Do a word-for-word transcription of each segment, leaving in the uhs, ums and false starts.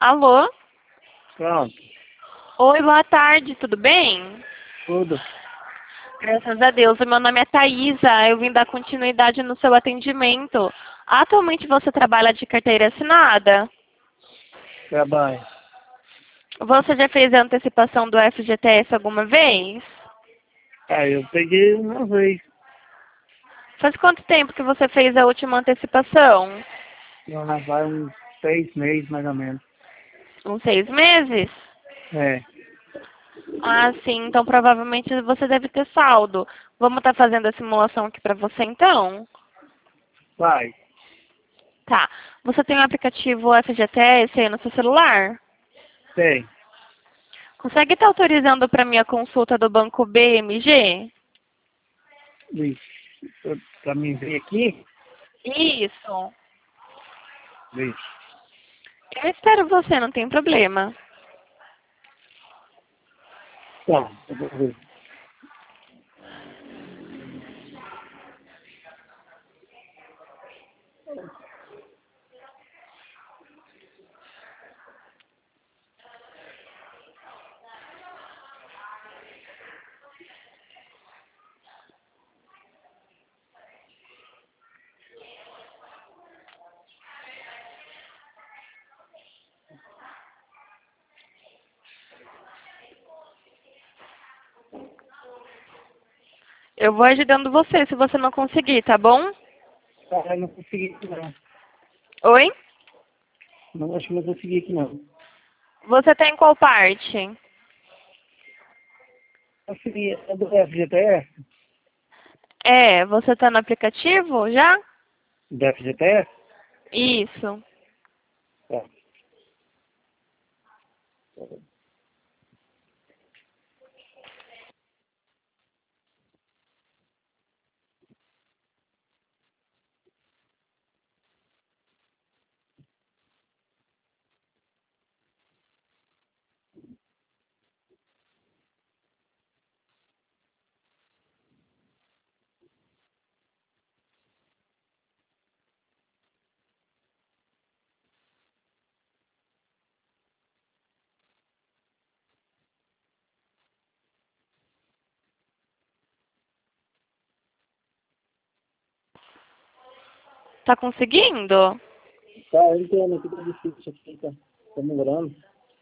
Alô? Pronto, Oi, boa tarde, tudo bem? tudo. Graças a Deus, o meu nome é Thaisa, eu vim dar continuidade no seu atendimento. Atualmente você trabalha de carteira assinada? Trabalho. Você já fez a antecipação do F G T S alguma vez? Ah, eu peguei uma vez. Faz quanto tempo que você fez a última antecipação? Já vai uns seis meses, mais ou menos. Uns seis meses? É, Ah, sim, então provavelmente você deve ter saldo. Vamos estar fazendo a simulação aqui para você então? vai. Tá. Você tem o aplicativo F G T S aí no seu celular? Tem. Consegue estar autorizando para mim a consulta do banco B M G? Vixe, pra mim ver aqui? Isso. Vixe. Eu espero você, não tem problema. Tá, eu vou ver. Eu vou ajudando você se você não conseguir, tá bom? Ah, eu não consegui aqui não. Oi? Não, acho que não consegui aqui não. Você tá em qual parte? Consegui, é do F G T S? É, você tá no aplicativo já? Do F G T S? Isso. Tá. Tá conseguindo? Tá, eu entendo aqui, tá difícil aqui, tá, tá demorando.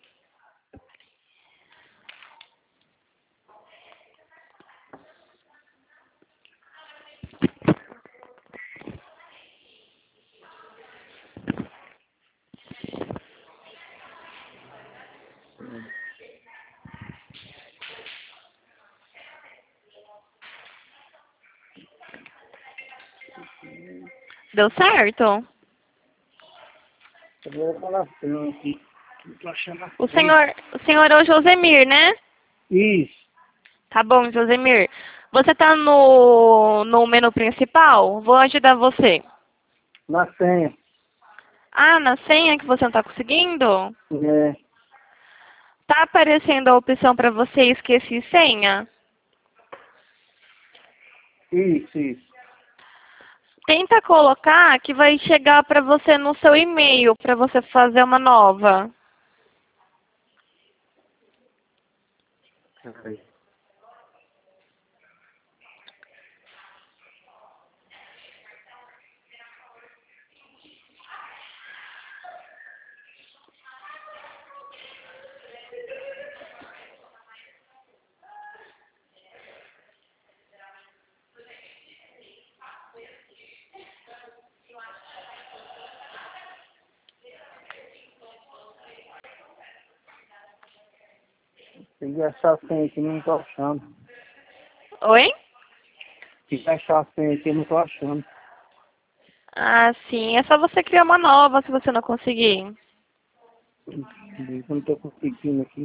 Deu certo? Eu vou falar assim aqui. Não tô achando a O senha. senhor, o senhor é o Josemir, né? Isso, Tá bom, Josemir. Você tá no, no menu principal? Vou ajudar você. na senha. Ah, na senha que você não tá conseguindo? É, Tá aparecendo a opção para você esquecer senha? isso, isso. Tenta colocar que vai chegar para você no seu e-mail para você fazer uma nova. Peraí. Tem que achar a senha aqui, não tô achando. Oi? Tem que achar a senha aqui, não tô achando. Ah, sim. É só você criar uma nova se você não conseguir. Eu não tô conseguindo aqui.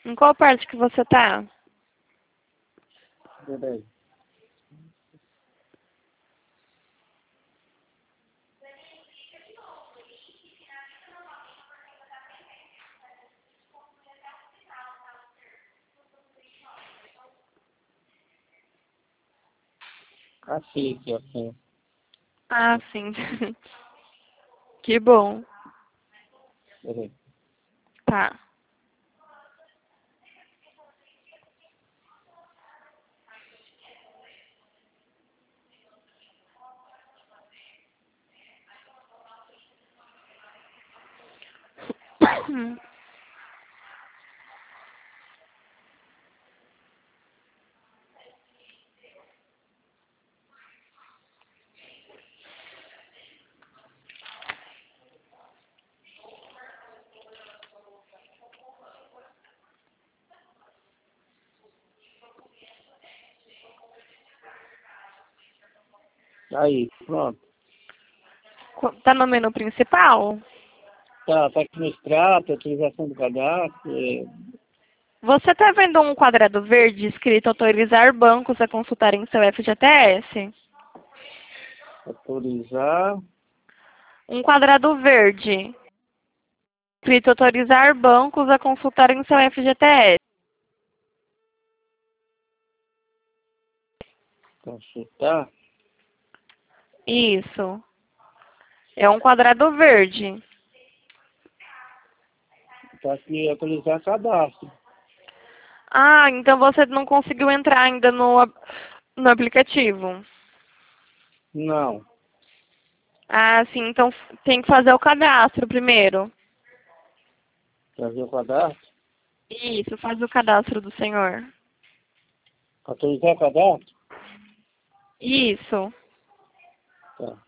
Em qual parte que você tá? Peraí. Achei aqui, assim. Ah, sim. Que bom. Peraí. Tá. Aí, pronto. Tá no menu principal? Tá, tá aqui no extrato, utilização do cadastro. É, Você tá vendo um quadrado verde escrito autorizar bancos a consultarem seu F G T S? autorizar. Um quadrado verde escrito autorizar bancos a consultarem seu F G T S. Consultar. Isso. É um quadrado verde. Tá aqui, autorizar cadastro. Ah, então você não conseguiu entrar ainda no, ap- no aplicativo. Não. Ah, sim, então f- tem que fazer o cadastro primeiro. Fazer o cadastro. Isso, faz o cadastro do senhor. Autorizar cadastro. Isso. Tá.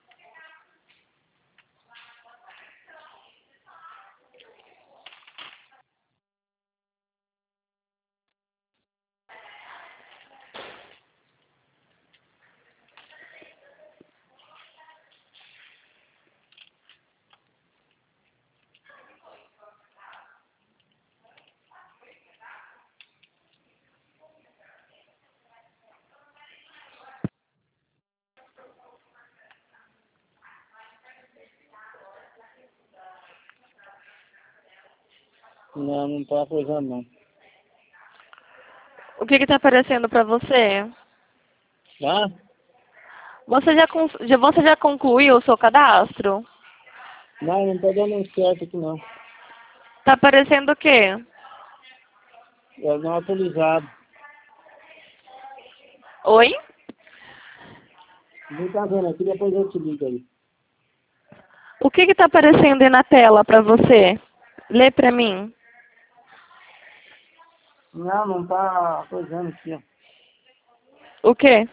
Não, não tá coisando não. O que que tá aparecendo pra você? Tá? Você já, cons- já- você já concluiu o seu cadastro? Não, não tá dando certo aqui não. Tá aparecendo o quê? É não autorizado. Oi? Não tá vendo aqui, depois eu te ligo aí. O que que tá aparecendo aí na tela pra você? Lê pra mim. Não, não tá coisando aqui, ó. O quê?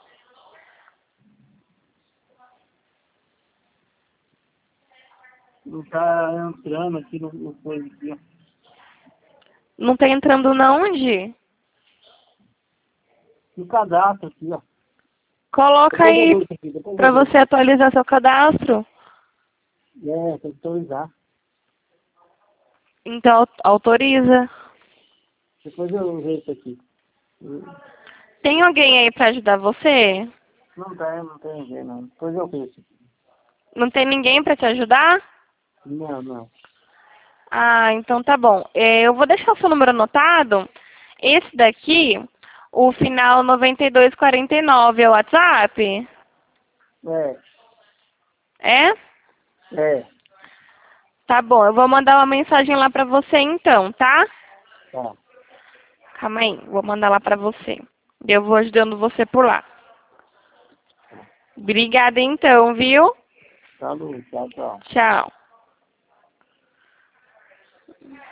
Não tá entrando aqui no, no coisa aqui, ó. Não tá entrando na onde? No cadastro aqui, ó. Coloca Depois eu aí vejo aqui, depois pra eu vejo. você atualizar seu cadastro. É, tem que autorizar. Então au- autoriza. Depois eu vejo isso aqui. Tem alguém aí pra ajudar você? Não tem, não tem ninguém não. Depois eu vejo isso aqui. Não tem ninguém pra te ajudar? Não, não. Ah, então tá bom. É, eu vou deixar o seu número anotado. Esse daqui, o final noventa e dois quarenta e nove é o WhatsApp? É, É? é. Tá bom, eu vou mandar uma mensagem lá pra você então, tá? Tá. Calma aí, vou mandar lá pra você. Eu vou ajudando você por lá. Obrigada então, viu? Tá bom, tchau, tchau. Tchau.